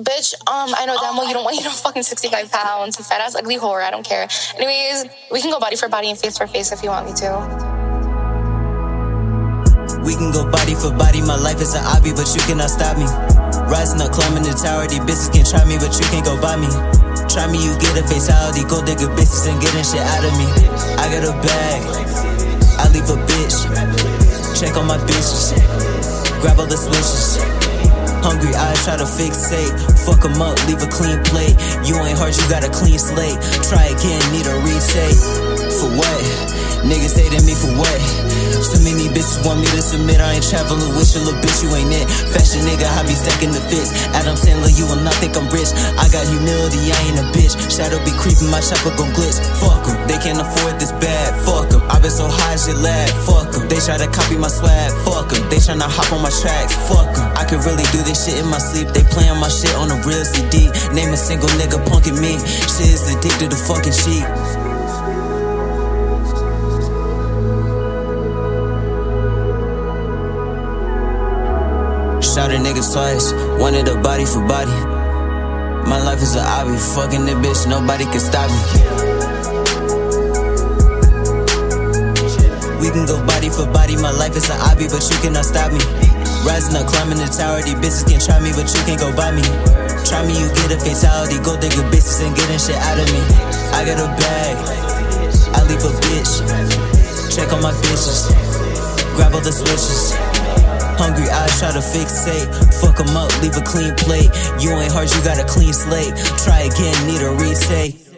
Bitch, I know damn well you don't want to eat on fucking 65 pounds, you fat ass ugly whore, I don't care. Anyways, we can go body for body and face for face if you want me to. We can go body for body, my life is a hobby, but you cannot stop me. Rising up, climbing the tower, these bitches can try me, but you can't go by me. Try me, you get a fatality, go digger bitches and getting shit out of me. I got a bag, I leave a bitch, check on my bitches, grab all the switches. Hungry eyes try to fixate, fuck 'em up, leave a clean plate. You ain't hard, you got a clean slate. Try again, need a reset. For what? Niggas hating me for what? So many bitches want me to submit, I ain't traveling with you, little bitch, you ain't it. Fashion nigga, I be stacking the fits. Adam Sandler, you will not think I'm rich. I got humility, I ain't a bitch. Shadow be creeping, my chopper gon' glitch. Fuck 'em, they can't afford this bad. Fuck 'em, I been so high, shit lad. Fuck 'em, they try to copy my swag. Fuck 'em, they tryna hop on my tracks. Fuck 'em, I could really do this shit in my sleep. They playin' my shit on a real CD. Name a single nigga punkin' me. Shit is addicted to fucking cheap. Shot a nigga twice, wanted a body for body. My life is a hobby, fucking the bitch, nobody can stop me. We can go body for body, my life is a hobby, but you cannot stop me. Rising up, climbing the tower, these bitches can try me, but you can't go by me. Try me, you get a fatality, go digger bitches and getting shit out of me. I got a bag, I leave a bitch, check on my bitches, grab all the switches. Hungry eyes try to fixate, fuck 'em up, leave a clean plate. You ain't hard, you got a clean slate. Try again, need a reset.